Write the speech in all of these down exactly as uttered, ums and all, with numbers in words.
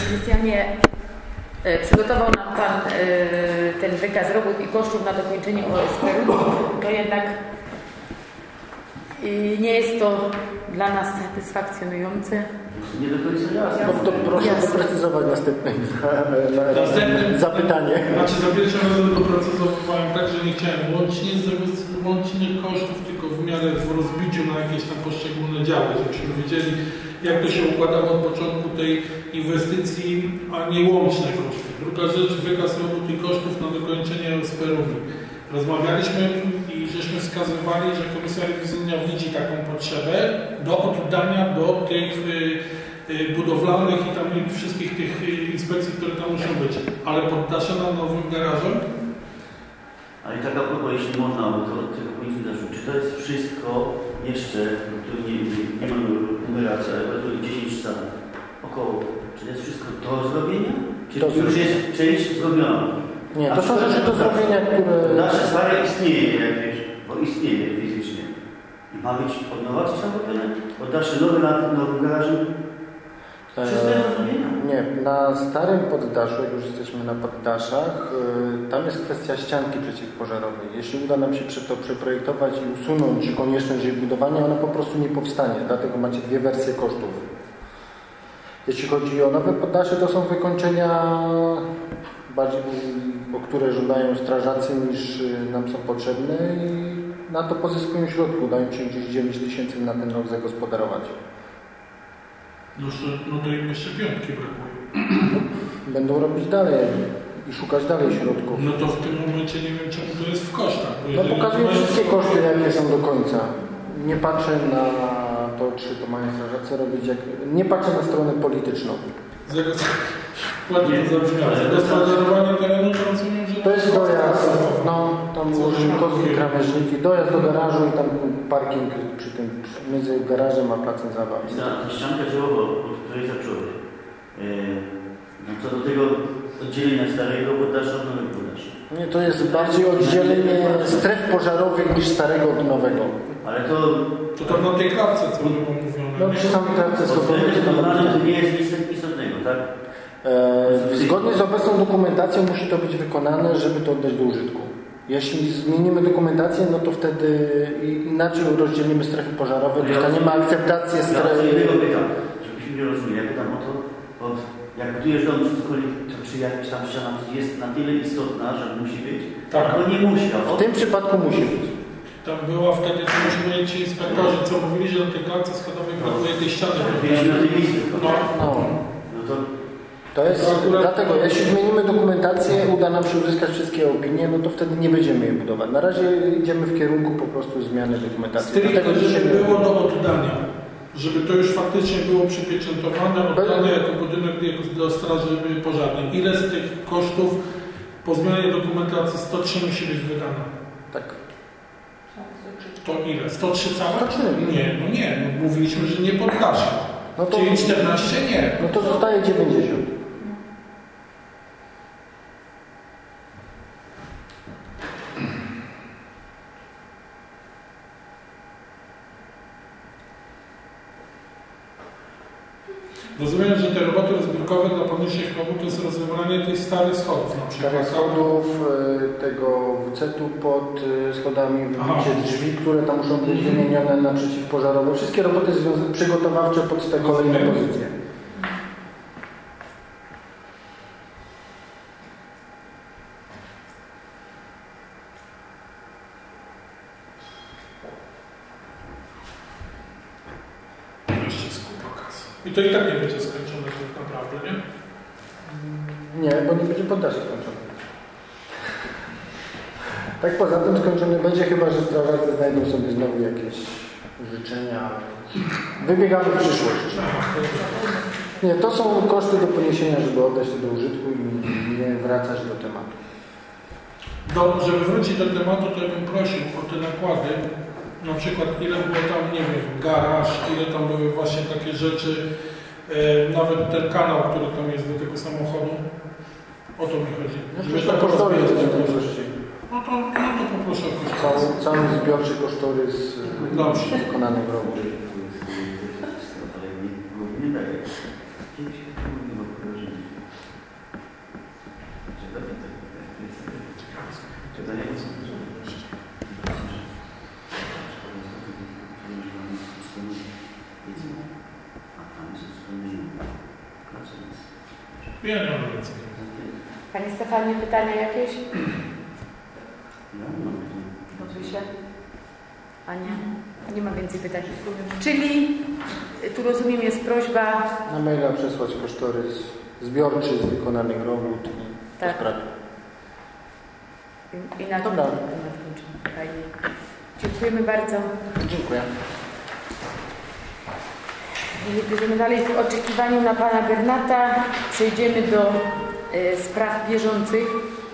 Krystianie, przygotował nam Pan ten wykaz robót i kosztów na dokończenie O S P R u, to jednak nie jest to dla nas satysfakcjonujące. Nie do końca jasne. No to proszę jasne. doprecyzować następne Następnym zapytanie. Znaczy za pierwszym razem doprecyzowałem tak, że nie chciałem łącznie, łącznie kosztów, tylko w miarę w rozbiciu na jakieś tam poszczególne działy, żebyśmy wiedzieli, jak to się układało od początku tej inwestycji, a nie łączne koszty. Druga rzecz, wykaz robót i kosztów na dokończenie O S P R u. Rozmawialiśmy i żeśmy wskazywali, że Komisja Rewizyjna widzi taką potrzebę do oddania do tych y, y, budowlanych i tam i wszystkich tych y, inspekcji, które tam muszą być. Ale poddasze na nowym garażem? Ale i tak a propos, jeśli można, bo to od tego powinniśmy zacząć. Czy to jest wszystko jeszcze, tu nie, nie, nie mamy numeracji, ale powiedzmy dziesięć stanów około. Czy to jest wszystko do zrobienia? Czy To już jest część zrobiona? Nie, to są rzeczy do zrobienia, które... Nasze stare istnieje jakieś, bo istnieje fizycznie. I ma być od nowa coś tam robione? Poddasze nowy na nowym garażu? Wszystko jest do zrobienia? Nie, na starym poddaszu, jak już jesteśmy na poddaszach, yy, tam jest kwestia ścianki przeciwpożarowej. Jeśli uda nam się to przeprojektować i usunąć konieczność jej budowania, ona po prostu nie powstanie. Dlatego macie dwie wersje kosztów. Jeśli chodzi o nowe poddasze, to są wykończenia bardziej, o które żądają strażacy niż nam są potrzebne i na to pozyskują środki. Udają się gdzieś dziewięć tysięcy na ten rok zagospodarować. No, no to im jeszcze piątki brakuje. Będą robić dalej i szukać dalej środków. No to w tym momencie nie wiem, czemu to jest w kosztach. No pokazuję wszystkie koszty, jakie są do końca. Nie patrzę na to, czy to mają strażacy robić. Jak... Nie patrzę na stronę polityczną. Ładnie to zabrzmiało. Zagospodarowanie terenu, to rozumiem, że... To jest dojazd, no, tam ułożymy kozki, krawężniki, dojazd do garażu i tam parking przy tym, między garażem a placem zabaw. Ta ścianka działowa, od której zacząłeś. No co do tego oddzielenia starego poddasza od nowego poddasza. Nie, to jest bardziej oddzielenie stref pożarowych niż starego od nowego. Ale to... To tam na tej klatce, co było mówione. No przy samej klatce schodowej to nie jest nic istotnego, tak? E, zgodnie z obecną dokumentacją musi to być wykonane, żeby to oddać do użytku. Jeśli zmienimy dokumentację, no to wtedy inaczej rozdzielimy strefy pożarowe, dostaniemy akceptację strefy. Ja pytam, żebyśmy nie rozumieli, ja pytam o to, bo jak budujesz dom, to czy jakaś tam ściana jest na tyle istotna, że musi być? Tak. Albo nie musi. W tym przypadku musi być. Tam była wtedy, co musi powiedzieć ci inspektorzy, co mówili, że na tej klatce schodowej brakuje tej ściany. Byliśmy na tej listy. No. No. No to... To jest, akurat... dlatego jeśli zmienimy dokumentację, uda nam się uzyskać wszystkie opinie, no to wtedy nie będziemy je budować. Na razie idziemy w kierunku po prostu zmiany dokumentacji. Stricte, Dlatego żeby dzisiaj... było do oddania. Żeby to już faktycznie było przypieczętowane, oddane jako budynek do straży pożarnej. Ile z tych kosztów po zmianie dokumentacji sto trzy musi być wydane? Tak. To ile? sto trzy całe? sto trzy. Nie, no nie. No mówiliśmy, że nie poddasze. No to... Czyli czternaście nie. No to zostaje dziewięćdziesiąt. Rozumiem, że te roboty rozbiórkowe dla podniesienia chłopu to jest rozwiązanie tych starych schodów na przykład. Starych schodów, tego W C-tu pod schodami, wybicie drzwi, które tam muszą być wymienione na przeciwpożarowe. Wszystkie roboty przygotowawcze pod te kolejne pozycje. I to i tak nie będzie skończone tak naprawdę, nie? Nie, bo nie będzie poddasze skończone. Tak poza tym skończony będzie, chyba że strażacy znajdą sobie znowu jakieś życzenia. Wybiegamy w przyszłość. Nie, to są koszty do poniesienia, żeby oddać to do użytku i nie wracać do tematu. Do, żeby wrócić do tematu, to ja bym prosił o te nakłady. Na przykład ile było tam, nie wiem, garaż, ile tam były właśnie takie rzeczy, e, nawet ten kanał, który tam jest do tego samochodu. O to mi chodzi. Żeby to kosztorys w tej większości. No to, no to poproszę o kosztorys. Cały, cały zbiorczy kosztorys Dobrze. wykonanych robót. Nie daje. Ja nie mam więcej. Panie Stefanie, pytania jakieś? Ja nie mam pytań. Dobrze. A nie? Nie ma więcej pytań. Czyli tu rozumiem jest prośba... Na maila przesłać kosztorys zbiorczy z wykonanych robót i Tak. po sprawie. I na Dobra. Fajnie. Dziękujemy bardzo. Dziękuję. Będziemy dalej w oczekiwaniu na pana Bernata. Przejdziemy do y, spraw bieżących.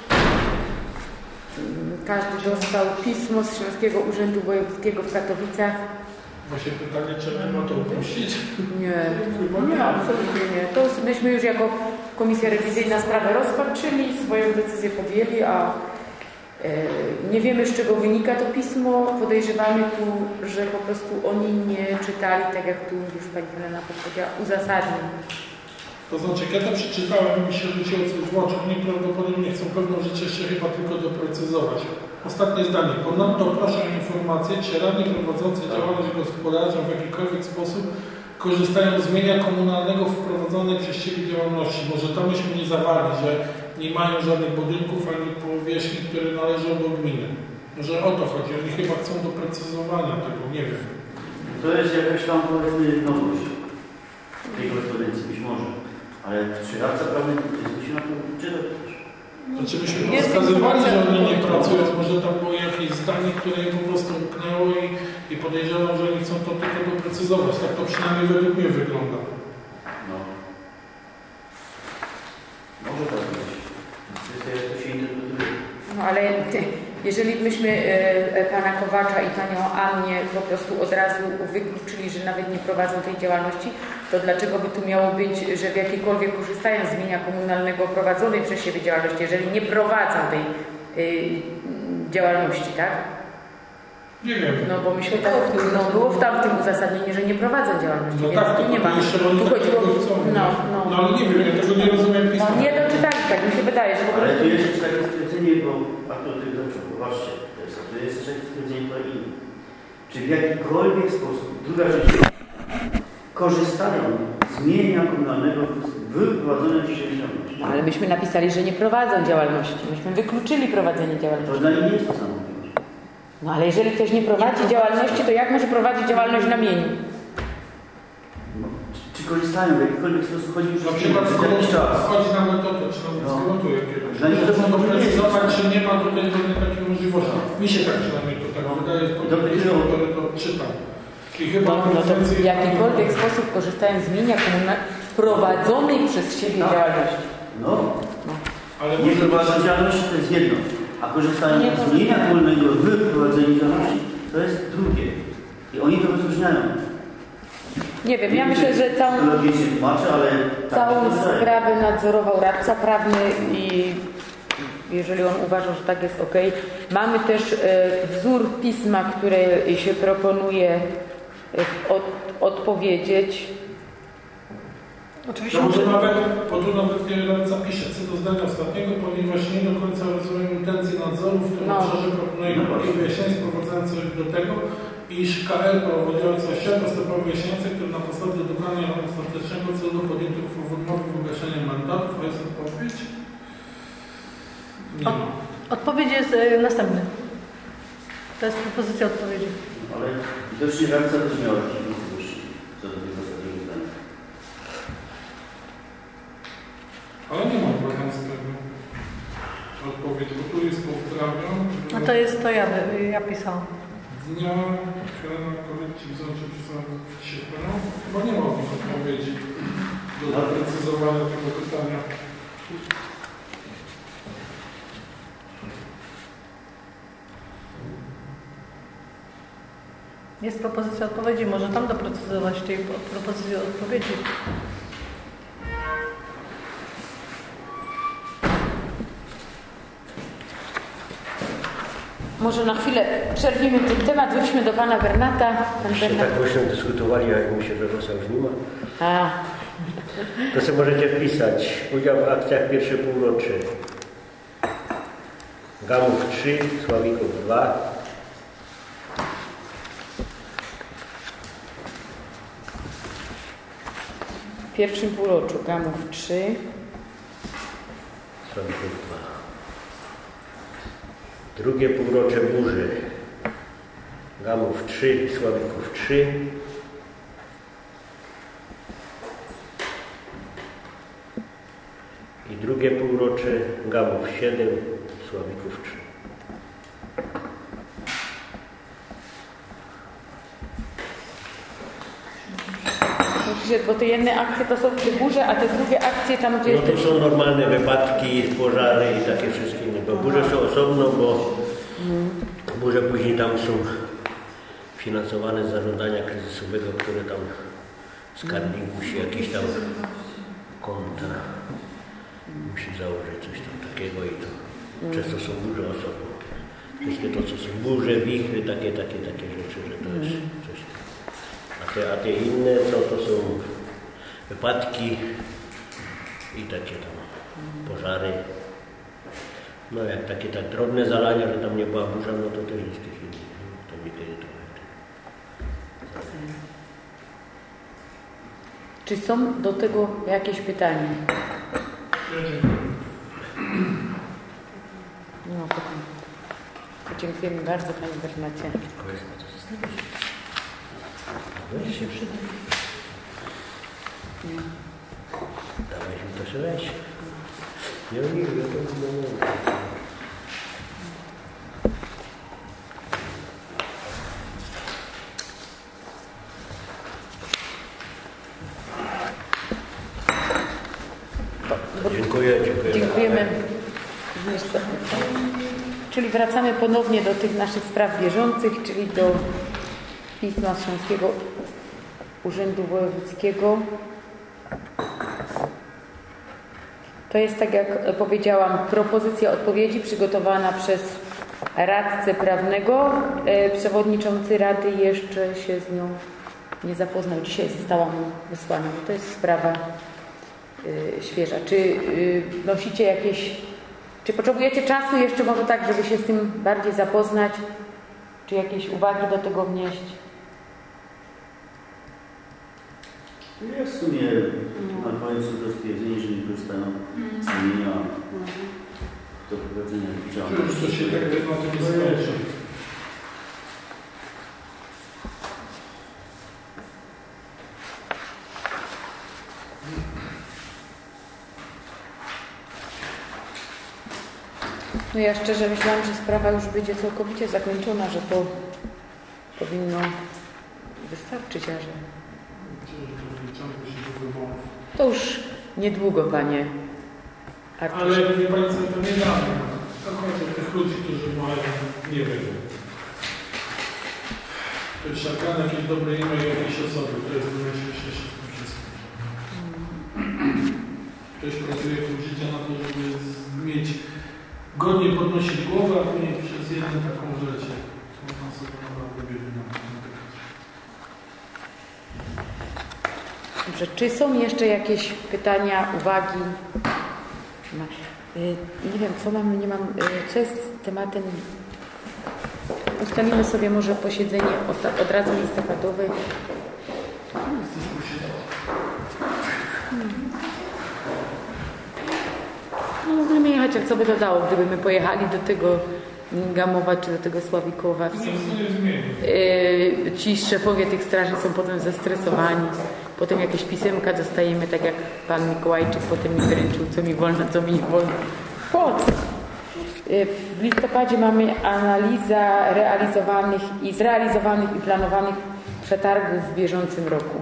Każdy dostał pismo z Śląskiego Urzędu Wojewódzkiego w Katowicach. Właśnie pytanie, czy ma to opuścić? Nie, nie, absolutnie nie. To myśmy już jako Komisja Rewizyjna sprawę rozpatrzyli, swoją decyzję podjęli, a e, nie wiemy, z czego wynika to pismo. Podejrzewamy tu, że po prostu oni nie czytali, tak jak tu już pani Helena powiedziała, uzasadnień. To znaczy, jak ja to przeczytałem, mi się rzuciło coś w oczy. Oni prawdopodobnie chcą pewną rzecz jeszcze chyba tylko doprecyzować. Ostatnie zdanie. Ponadto proszę o informację, czy radni prowadzący działalność gospodarczą w jakikolwiek sposób korzystają z mienia komunalnego w prowadzonej przez siebie działalności. Może to myśmy nie zawali, że nie mają żadnych budynków ani powierzchni, które należą do gminy. Może o to chodzi. Oni chyba chcą doprecyzowania tego, nie wiem. To jest jakaś tam, powiedzmy, nowość tej korespondencji, być może. Ale czy radca prawny musi na to czytać? Znaczy myśmy wskazywali, że oni nie pracują, może tam było jakieś zdanie, które im po prostu umknęło i, i podejrzewam, że oni chcą to tylko doprecyzować. Tak to przynajmniej według mnie wygląda. No. Może tak być. Kwestia, jak to się interpretuje. No ale jeżeli byśmy e, pana Kowacza i panią Annię po prostu od razu wykluczyli, że nawet nie prowadzą tej działalności, to dlaczego by tu miało być, że w jakikolwiek korzystają z mienia komunalnego prowadzonej przez siebie działalności, jeżeli nie prowadzą tej y, działalności, tak? Nie wiem. No bo myślę, tak, no, było w tamtym uzasadnieniu, że nie prowadzą działalności, No więc tak, tu nie ma. jeszcze oni Tu tak chodziło, tego chcą. no, no. No ale nie wiem, ja tego nie rozumiem pisma. No nie doczytali, tak mi się wydaje, że po Ale prostu... tu jest jeszcze takie stwierdzenie, bo a to ty dobrze, popatrzcie, to jest, to jest jeszcze stwierdzenie po innym. Czy w jakikolwiek sposób, druga rzecz, korzystają z mienia komunalnego w prowadzonej przez siebie działalności. No, ale myśmy napisali, że nie prowadzą działalności. Myśmy wykluczyli prowadzenie To działalności. dla nich nie jest to samo. No ale jeżeli ktoś nie prowadzi działalności, to jak może prowadzić działalność na mieniu? No, czy, czy korzystają w jakikolwiek sposób, chodzi już Na o przykład jakiś czas. chodzi nawet o to, czy nawet No. z gruntu jakiegoś. Dla nich to Chcą są doprecyzować, czy nie ma tutaj żadnej takiej możliwości. Mi się tak przynajmniej to tak wydaje, które to czytam. I chyba No, no to w jakikolwiek sposób korzystają z mienia komunalnego prowadzonej przez siebie No. działalności. No, Ale nie może prowadzą działalności to jest jedno, a korzystają z mienia komunalnego w prowadzeniu działalności to jest drugie. I oni to rozróżniają. Nie wiem, ja myślę, że całą, Logicznie tłumaczę, ale tak całą się wydaje. sprawę nadzorował radca prawny i jeżeli on uważa, że tak jest ok. Mamy też e, wzór pisma, które się proponuje e, od, odpowiedzieć. Oczywiście. No, może nawet, bo tu nawet nie zapiszę co do zdania ostatniego, ponieważ nie do końca rozumiem intencje nadzoru, w tym No. obszarze proponuję No krótkie wyjaśnienie sprowadzające do tego, iż K L prowadząca ścian postępował wyjaśniające, które na podstawie dokonania ostatecznego celu podjętych uchwał odmowy w ogłaszaniu mandatów, a jest odpowiedź? Nie Od, ma. odpowiedź jest y, następna. To jest propozycja odpowiedzi. Ale widocznie radca też miał jakieś wątpliwości co do tego ostatniego zdania. Ale nie mam problemu z tego. Odpowiedź, bo tu jest pozdrawiam. A to jest to ja, y, ja pisałam. Dnia, Helena Kolekcji Wzorczy Przysłanów Sierpnia. Chyba nie ma od nich odpowiedzi do doprecyzowania tego pytania. Jest propozycja odpowiedzi, może tam doprecyzować tej propozycji odpowiedzi. Może na chwilę przerwimy ten temat, wróćmy do pana Bernata. Pan Jeszcze Bernat... tak głośno dyskutowali, jak mi się wyrosał z nima. A, To sobie możecie wpisać. Udział w akcjach pierwsze półrocze. Gamów trzy, Sławików dwa. pierwszym półroczu Gamów trzy. Sławików dwa. Drugie półrocze burzy. Gamów trzy, Sławików trzy. I drugie półrocze Gamów siedem, Sławików trzy. Bo te jedne akcje to są te burze, a te drugie akcje tam, gdzie No to jest... są normalne wypadki, pożary i takie wszystkie inne. Bo burze są osobno, bo burze później tam są finansowane z zarządzania kryzysowego, które tam skarbnik musi jakieś tam konta musi założyć coś tam takiego i to często są burze osobno. Wszystkie to, co są burze, wichry, takie, takie, takie rzeczy, że to jest coś. A te, a te inne, co to są wypadki i takie tam pożary. No jak takie tak drobne zalania, że tam nie była burza, no to też jest tych innych. To niekiedy to. Czy są do tego jakieś pytania? No, to, to dziękujemy bardzo Pani Bernecie. Weź się przyda. Dawaj mi to się weź. Nie, nie, nie, to nie, nie. Dziękuję, dziękuję. Dziękujemy. Czyli wracamy ponownie do tych naszych spraw bieżących, czyli do pisma Śląskiego Urzędu Wojewódzkiego. To jest, tak jak powiedziałam, propozycja odpowiedzi przygotowana przez radcę prawnego. Przewodniczący Rady jeszcze się z nią nie zapoznał. Dzisiaj została mu wysłana. To jest sprawa świeża. Czy nosicie jakieś, czy potrzebujecie czasu jeszcze może tak, żeby się z tym bardziej zapoznać? Czy jakieś uwagi do tego wnieść? Ja w sumie na końcu to stwierdzenie, że nie korzystają z imienia do prowadzenia działalności. To się tak na tym nie skończy. No ja szczerze myślałam, że sprawa już będzie całkowicie zakończona, że to powinno wystarczyć, a że... To już niedługo, Panie Arturze. Ale wie Pani co, to nie damy. To chodzi o tych ludzi, którzy mają, nie wiem, to jest szarkane jakieś dobre imię jakiejś osoby, to jest najśmieszniejsze się w tym wszystkim. Ktoś pracuje pół życia na to, żeby mieć godnie podnosić głowę, a później przez jedną taką rzecz można sobie naprawdę biegnie natykać. Dobrze, czy są jeszcze jakieś pytania, uwagi? Nie wiem, co mam, nie mam, co jest tematem. Ustalimy sobie może posiedzenie od razu listopadowe. No, możemy jechać, jak co by to dało, gdyby my pojechali do tego Gamowa czy do tego Sławikowa. Yy, ci szefowie tych straży są potem zestresowani. Potem jakieś pisemka dostajemy, tak jak pan Mikołajczyk potem mi wręczył, co mi wolno, co mi nie wolno. Po co? Yy, w listopadzie mamy analiza realizowanych i zrealizowanych i planowanych przetargów w bieżącym roku.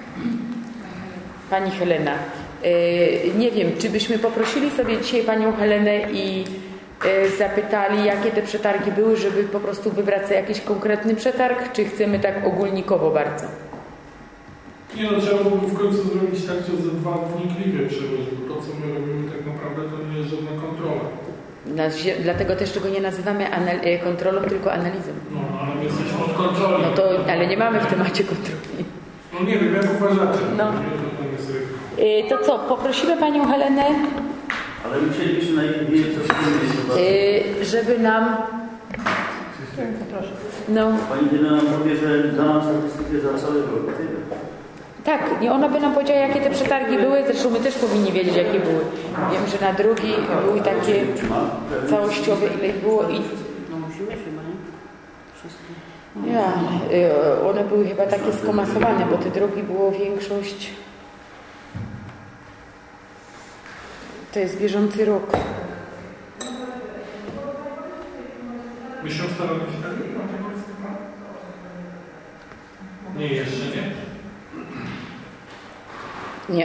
Pani Helena. Yy, nie wiem, czy byśmy poprosili sobie dzisiaj panią Helenę i zapytali, jakie te przetargi były, żeby po prostu wybrać sobie jakiś konkretny przetarg, czy chcemy tak ogólnikowo bardzo? Nie no, trzeba byłoby w końcu zrobić tak, że ze dwa wnikliwie przebyć, bo to, co my robimy tak naprawdę, to nie jest żadna kontrola. Dlatego też tego nie nazywamy kontrolą, tylko analizą. No, ale my jesteśmy od kontroli. No to, ale nie mamy w temacie kontroli. No nie wiem, jak uważacie. No. To co, poprosimy panią Helenę, ale my chcielibyśmy najpierw coś powiedzieć, żeby nam... Proszę. No. Pani Helena nam powie, że da nam statystykę za cały rok. Tak, nie, ona by nam powiedziała, jakie te przetargi były, zresztą my też powinni wiedzieć, jakie były. Wiem, że na drugi były takie całościowe, ile ich było i... No musimy chyba, nie? Wszystkie. Ja, y, one były chyba takie skomasowane, bo te drogi było większość... To jest bieżący rok. Myśmy starali się tak? Nie, jeszcze nie. Nie.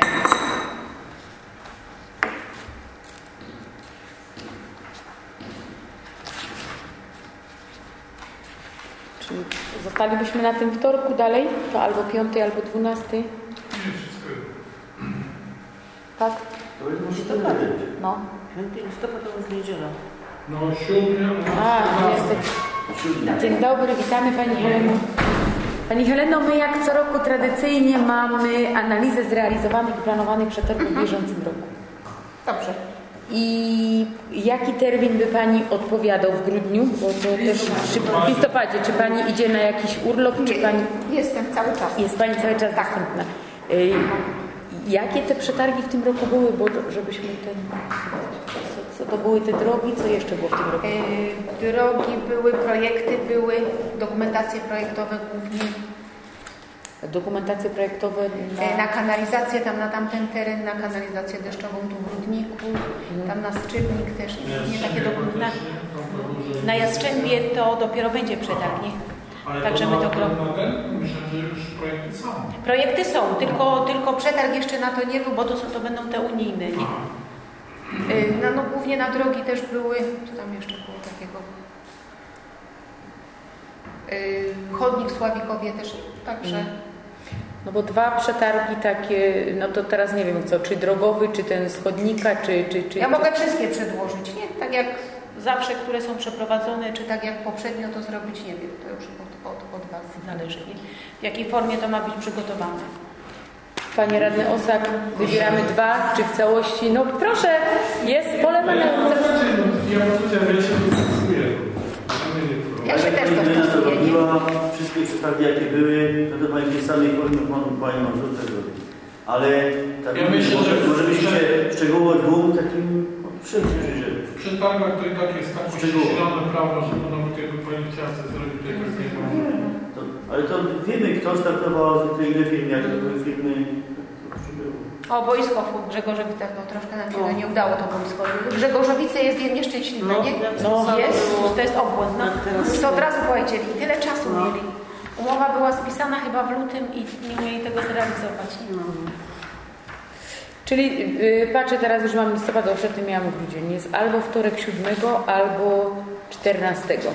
Czyli zostalibyśmy na tym wtorku dalej? To albo piąty, albo dwunasty? Nie, wszystko jest. Tak? To jest listopad. No. piąty listopad to już niedziela. No, siódmy, A, jesteś. Dzień dobry, witamy Pani Heleno. Pani Heleno, my jak co roku tradycyjnie mamy analizę zrealizowanych i planowanych przetargów w bieżącym roku. Dobrze. I jaki termin by Pani odpowiadał w grudniu? Bo to też w listopadzie. Czy Pani idzie na jakiś urlop, czy Pani... Jestem cały czas. Jest Pani cały czas dostępna. Y, Jakie te przetargi w tym roku były, bo to, żebyśmy ten... Co, co to były te drogi? Co jeszcze było w tym roku? Yy, drogi były, projekty były, dokumentacje projektowe głównie. Dokumentacje projektowe Na, na... na kanalizację, tam na tamten teren, na kanalizację deszczową tu w Rudniku, Mhm. tam na Strzybnik też, nie takie dokumentacje. Na Jastrzębie to dopiero będzie przetarg, nie? Ale Także to my na, to to gro- na ten? Myślałem, że już projekty są. Projekty są, tylko, tylko przetarg jeszcze na to nie był, bo to, są, to będą te unijne, nie? Yy, no, no głównie na drogi też były, co tam jeszcze było takiego? Yy, chodnik w Sławikowie też, także... No bo dwa przetargi takie, no to teraz nie wiem co, czy drogowy, czy ten z chodnika, czy... czy, czy Ja mogę wszystkie przedłożyć, nie? Tak jak Zawsze, które są przeprowadzone, czy czy tak jak poprzednio to zrobić, nie wiem, to już od, od, od Was. zależy, nie? W jakiej formie to ma być przygotowane. Panie Radny Osak, wybieramy dwa, czy w całości? No proszę, jest pole manewru. Ja mam tutaj, ja się dostosuję. Ja się też Pani dostosuję, to nie? robiła, wszystkie przetargi jakie były, no to Pani w tej samej formie Pani Mazurkę zrobi. Ale tak Ja myślę, może, że- może byśmy się szczegółowo dwóm takim przyjrzeć. W przetargach to i tak jest tak Szczegółowo. prześwietlone prawo, że to nawet jakby Pani chciała coś zrobić, to i tak nie ma. To, ale to wiemy, kto startował, zwykle ile firm, jak to były firmy. To przybyło. O, boisko w Grzegorzowice, no troszkę nam się nie udało to boisko. Grzegorzowice jest nieszczęśliwe, nie? No. Jest. To jest obłęd. No. Już to od razu powiedzieli i tyle czasu No. mieli. Umowa była spisana chyba w lutym i nie mieli tego zrealizować. Nie? Czyli yy, patrzę teraz, już mam listopad, przedtem miałam grudzień. Jest albo wtorek siódmego, albo czternastego.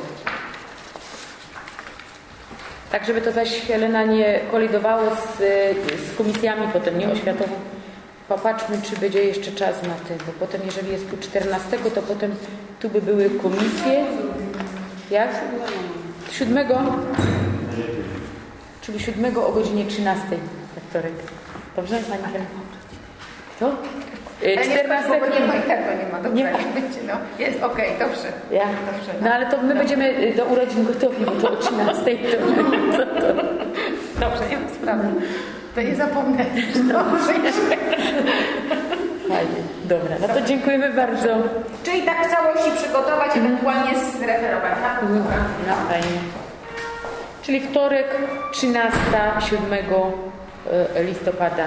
Tak, żeby to zaś Helena nie kolidowało z, z komisjami potem, nie oświatową. Popatrzmy, czy będzie jeszcze czas na te, bo potem jeżeli jest tu czternastego, to potem tu by były komisje. Jak? siódmego? Czyli siódmego o godzinie trzynastej we wtorek. Dobrze, Pani Helena? Kto? Y, Ale nie, czternastego. bo nie ma i tego nie ma. Dobrze, Nie ma. będzie, no. Jest, okej, dobrze. Ja? Dobrze, No ale to my no. będziemy y, do urodzin gotowi, bo to o trzynastej to, to, to. Dobrze, nie ma sprawy. To nie zapomnę. Dobrze. Fajnie. Dobra, no to dziękujemy bardzo. Czyli tak w całości przygotować, ewentualnie zreferować. Tak? No fajnie. Czyli wtorek, trzynastego, siódmego listopada.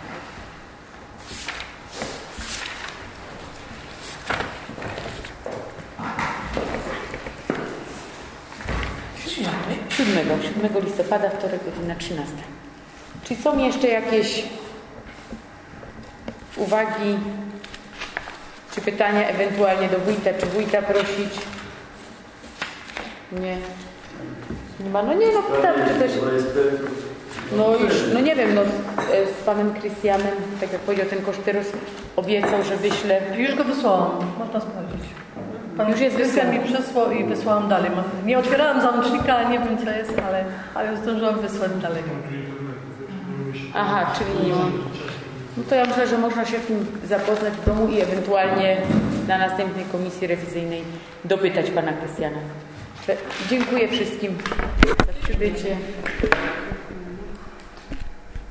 Siódmego, siódmego listopada, wtorek, godzina trzynasta. Czy są jeszcze jakieś uwagi, czy pytania ewentualnie do wójta, czy wójta prosić? Nie. Nie ma, no nie, no tak, czy też... No już, no nie wiem, no z, z panem Krystianem, tak jak powiedział ten Kosztyrus, obiecał, że wyśle. Już go wysłałam, można sprawdzić. Pan Już jest Krystian wysłany. mi przesłał i wysłałam dalej. Nie otwierałam załącznika, nie wiem co jest, ale, ale zdążyłam wysłać dalej. Aha, czyli nie ma. No to ja myślę, że można się w tym zapoznać w domu i ewentualnie na następnej komisji rewizyjnej dopytać pana Krystiana. Dziękuję wszystkim za przybycie.